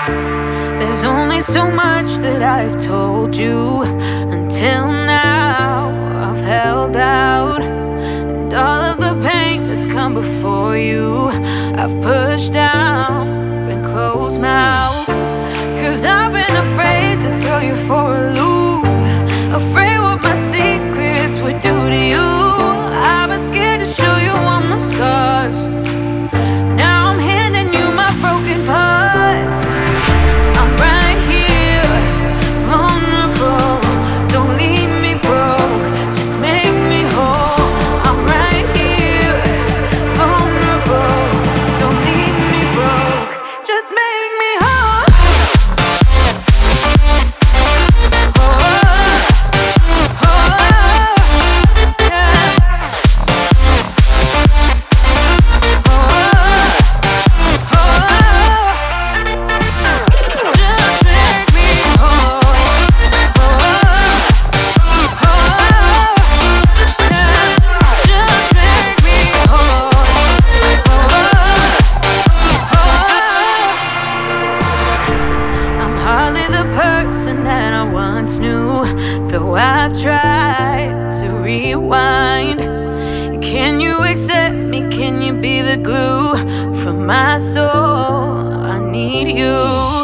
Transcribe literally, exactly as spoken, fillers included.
There's only so much that I've told you. Until now I've held out, and all of the pain that's come before you I've pushed down, been closed mouthed. Cause I've been afraid to throw you for a loop, afraid what my secrets would do to you. I've been scared to show you all my scars. Now I'm handing you my broken parts. I'm right here, vulnerable. Don't leave me broke, just make me whole. I'm right here, vulnerable. Don't leave me broke, just make me whole. Hardly the person that I once knew, though I've tried to rewind. Can you accept me? Can you be the glue for my soul? I need you.